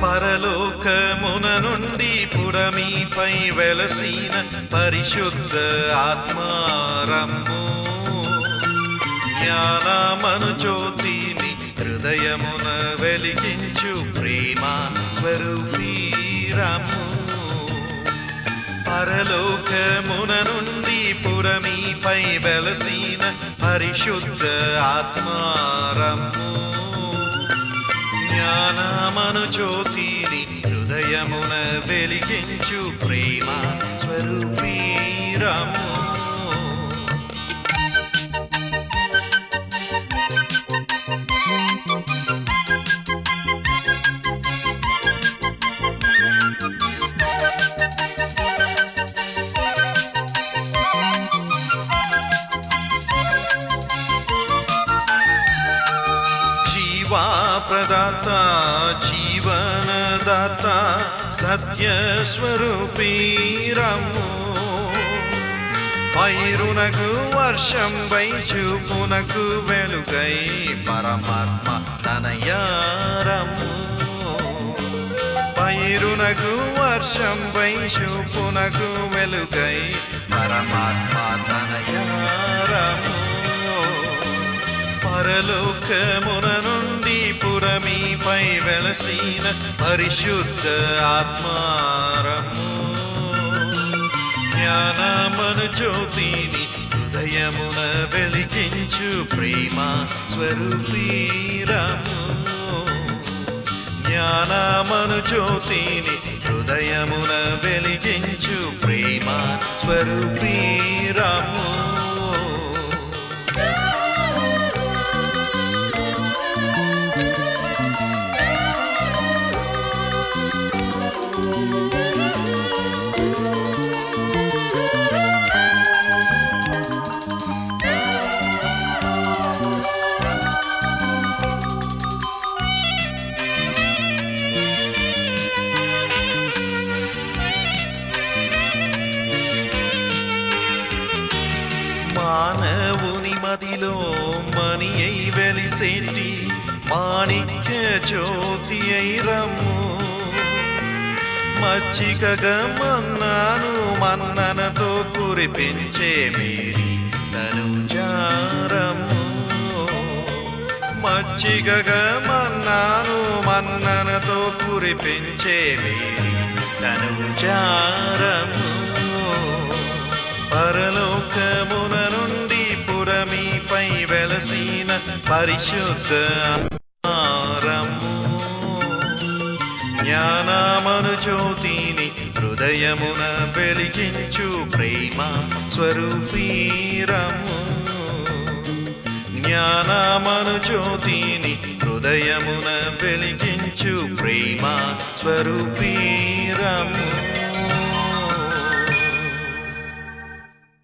పరలోకమున నుండి పుడమిపై వెలసిన పరిశుద్ధ ఆత్మారమ్ము జ్ఞానమను జ్యోతిని హృదయమున వెలిగించు ప్రేమ స్వరూపీరమ్ము పరలోకమున నుండి పుడమిపై వెలసిన పరిశుద్ధ ఆత్మారమ్ము జ్ఞానమను జ్యోతిని హృదయమున వెలిగించు ప్రేమ స్వరూపీరమ్ము ప్రదాత జీవనదాత సత్యస్వరూపీరమ్ము పైరునకు వర్షంపై చూపునకు వెలుగై పరమాత్మ తనయారమ్ము పైరునకు వర్షంపై చూపునకు వెలుగై పరమాత్మ తనయారమ్ము పరలోకమున నుండి పుడమిపై వెలసిన పరిశుద్ధ ఆత్మారమ్ము జ్ఞానమను జ్యోతిని హృదయమున వెలిగించు ప్రేమ స్వరూపీరమ్ము జ్ఞానమను జ్యోతిని హృదయమున వెలిగించు ప్రేమ స్వరూపీరమ్ము మానవుని మదిలో మణి అయి వెలిసేటి మాణిక్య జ్యోతి అయి రమ్ము మచ్చికగా మన్నాను మన్ననతో కురిపించే మేరీ తనుజారమ్ము మచ్చికగా మన్నాను మన్ననతో కురిపించే మేరీ తనుజారమ్ము పరలోకమున నుండి పుడమిపై వెలసిన పరిశుద్ధ ఆత్మారమ్ము జ్ఞానమను జ్యోతిని హృదయమున వెలిగించు ప్రేమ స్వరూపీరమ్ము జ్ఞానమను జ్యోతిని హృదయమున వెలిగించు ప్రేమ స్వరూపీరమ్ము